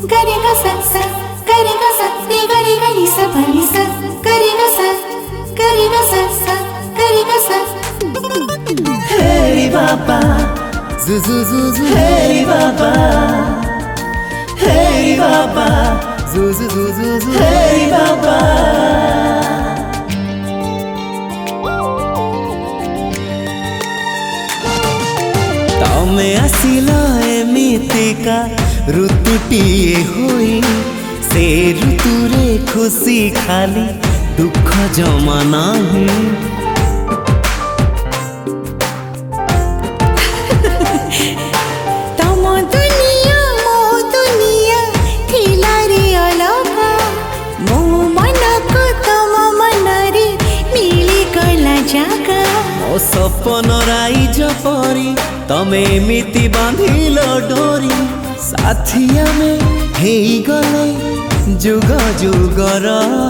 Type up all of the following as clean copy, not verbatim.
गरे ग सा सा गरे ग सा रे गरे ग नि सा प नि सा गरे ग सा गरे ग सा सा गरे ग सा Hey Baba, zu zu zu zu. Hey Baba, hey Baba, zu zu zu zu zu. Hey Baba. तमे आसिला एमितिका ऋतुटीए होई से ऋतुरे खुशी खाली दुख जमा नाही मो सपन राइज परी तमे एमिति बांधिल डोरी साथिया में हेई गले जुग जुगर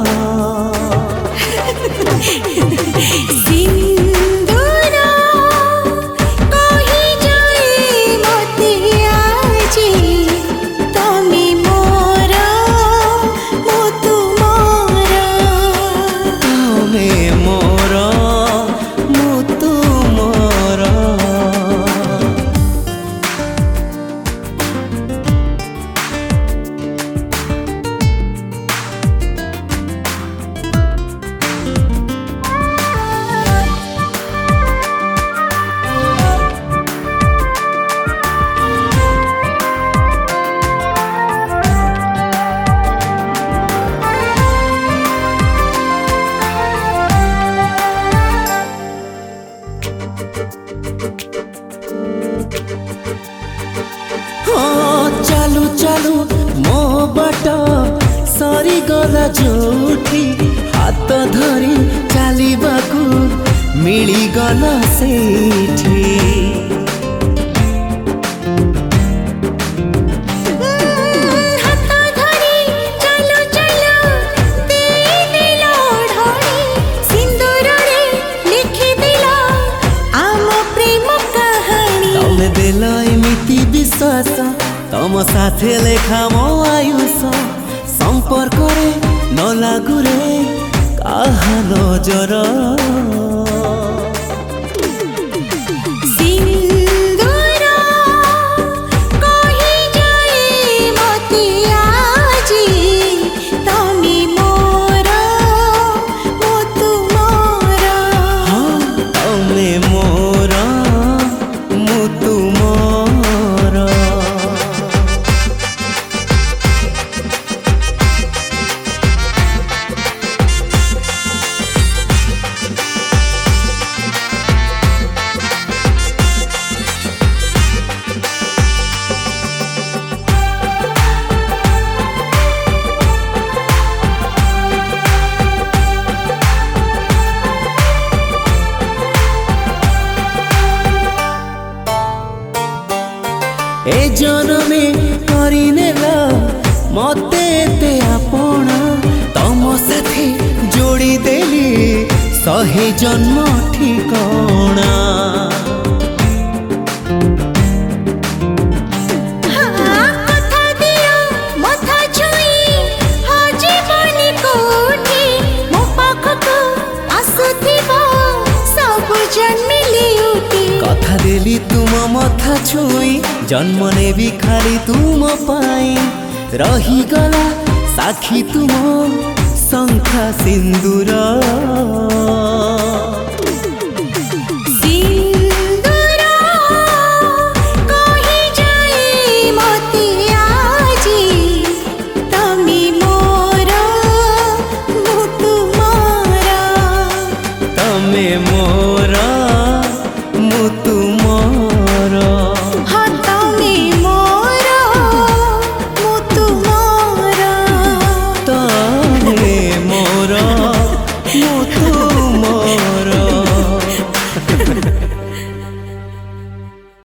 चालू चालू मो बाट सरी गला जोठी हाथ धरी चलू मिली गला सेठी एमिति विश्वास तम साथे लेखा मो आयुष संपर्क रे न लागू रे काहा नजर ए जनमे करिनेला मते ते आपण तम साथे जोड़ी देली सहे जन्म ठिकाना कथा देली तुम मथा छुई जन्म ने भी खाली तुम पाई रही गला साखी तुम शंखा सिंदूर तमे मोरा